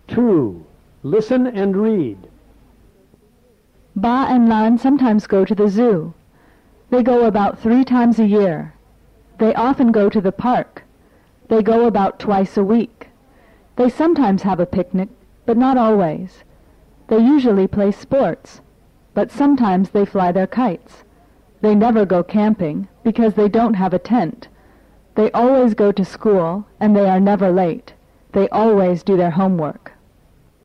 2. Listen and read. Ba and Lan sometimes go to the zoo. They go about 3 times a year. They often go to the park. They go about twice a week. They sometimes have a picnic, but not always. They usually play sports, but sometimes they fly their kites. They never go camping because they don't have a tent. They always go to school, and they are never late. They always do their homework.